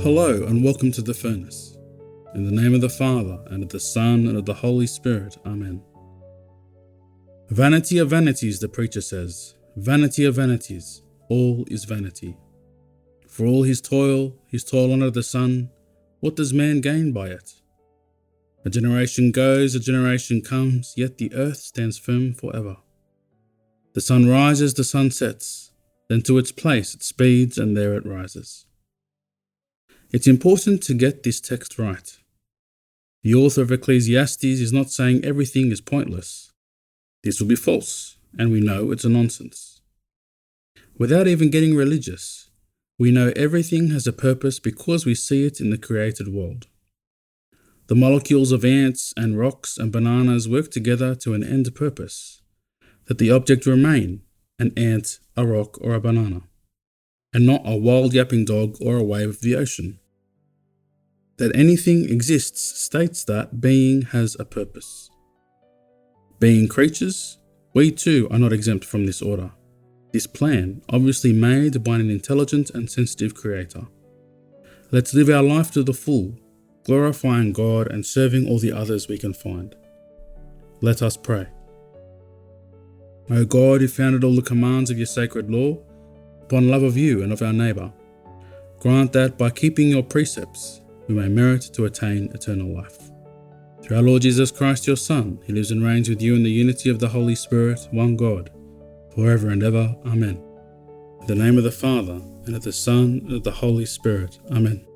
Hello and welcome to The Furnace. In the name of the Father, and of the Son, and of the Holy Spirit. Amen. Vanity of vanities, the preacher says. Vanity of vanities, all is vanity. For all his toil under the sun, what does man gain by it? A generation goes, a generation comes, yet the earth stands firm forever. The sun rises, the sun sets, then to its place it speeds, and there it rises. It's important to get this text right. The author of Ecclesiastes is not saying everything is pointless. This will be false, and we know it's a nonsense. Without even getting religious, we know everything has a purpose because we see it in the created world. The molecules of ants and rocks and bananas work together to an end purpose, that the object remain an ant, a rock, or a banana, and not a wild yapping dog or a wave of the ocean. That anything exists states that being has a purpose. Being creatures, we too are not exempt from this order. This plan, obviously made by an intelligent and sensitive creator. Let's live our life to the full, glorifying God and serving all the others we can find. Let us pray. O God, who founded all the commands of your sacred law upon love of you and of our neighbour, grant that by keeping your precepts we may merit to attain eternal life. Through our Lord Jesus Christ, your Son, who lives and reigns with you in the unity of the Holy Spirit, one God, forever and ever. Amen. In the name of the Father, and of the Son, and of the Holy Spirit. Amen.